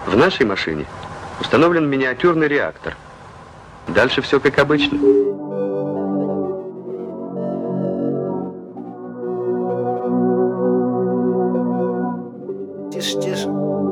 В нашей машине установлен миниатюрный реактор. Дальше все как обычно. Тише, тише.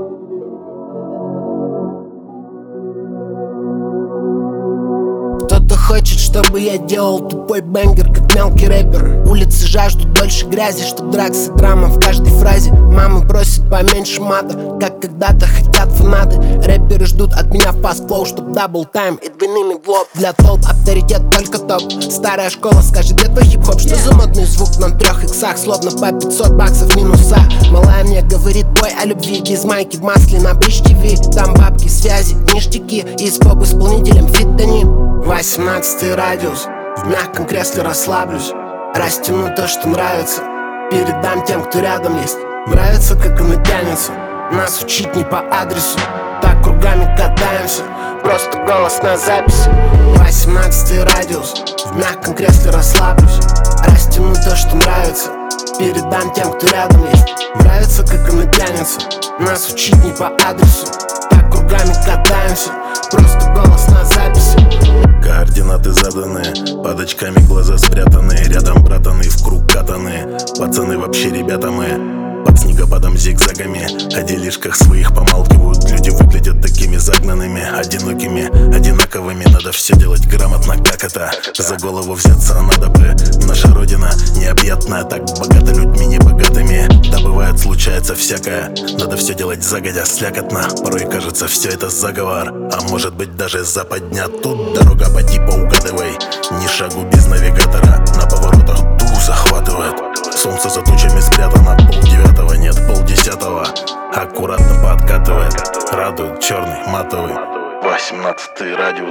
Кто-то хочет, чтобы я делал тупой бенгер, как мелкий рэпер. Улицы жаждут больше грязи, чтоб дракс и драма в каждой фразе. Мамы просят поменьше мата, как когда-то хотят фанаты. Рэперы ждут от меня фаст-флоу, чтоб дабл тайм и двойными в лоб. Для толп авторитет только топ. Старая школа скажет, где твой хип-хоп? Что за модный звук на 3 иксах? Словно по 500 баксов минуса. Малая мне говорит бой о любви, без майки в масле на Бридж ТВ. Там бабки, связи, ништяки, и с поп-исполнителем фитонин. 18-й радиус, в мягком кресле расслаблюсь. Растяну то, что нравится, передам тем, кто рядом есть. Нравится, как она тянется, нас учить не по адресу. Так кругами катаемся, просто голос на записи. 18-й радиус, в мягком кресле расслаблюсь. Растяну то, что нравится, передам тем, кто рядом есть. Нравится, как она тянется, нас учить не по адресу. Так кругами катаемся, просто голос на записи. Координаты заданы, под очками глаза спрятаны. Рядом братаны, в круг катаны. Пацаны вообще ребята мы, под снегопадом зигзагами. О делишках своих помалкивают. Люди выглядят такими загнанными, одинокими, одинаковыми. Надо все делать грамотно, как это? За голову взяться надо бы. Наша родина необъятная, так богата людьми небогатыми. Да бывает, случается всякое. Надо все делать загодя, слякотно. Порой кажется, все это заговор, а может быть даже западня. Тут дорога, поди поугадывай. Ни шагу без навигатора. На поворотах дух захватывает. Солнце за тучами спрятано. 8:30, нет, 9:30. Аккуратно подкатывает. Радует черный матовый 18-й радиус.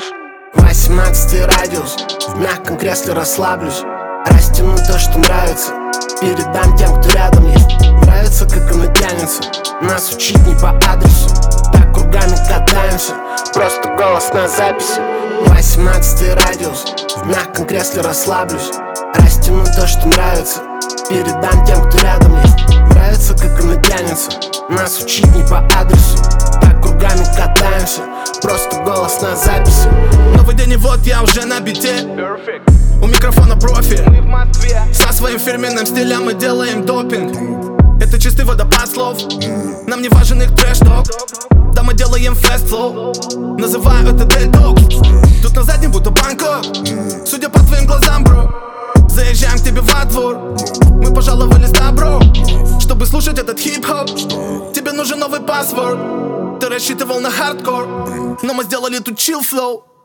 18-й радиус, в мягком кресле расслаблюсь. Растяну то, что нравится, передам тем, кто рядом есть. Нравится, как она тянется, нас учить не по адресу. Так кругами катаемся, просто голос на записи. 18-й радиус, в мягком кресле расслаблюсь. Растяну то, что нравится, передам тем, кто рядом есть. Нравится, как она тянется, нас учить не по адресу. Так кругами катаемся, просто голос на записи. Новый день и вот я уже на бите. У микрофона профи. Со своим фирменным стилем мы делаем допинг. Это чистый водопад слов, нам не важен их трэш-ток. Да мы делаем фест-флоу, называю это детокс. Тут на заднем будто Бангкок, судя по твоим глазам, бро. Заезжаем к тебе во двор, мы пожаловались добро. Чтобы слушать этот хип-хоп, тебе нужен новый паспорт. Ты рассчитывал на хардкор, но мы сделали тут chill flow.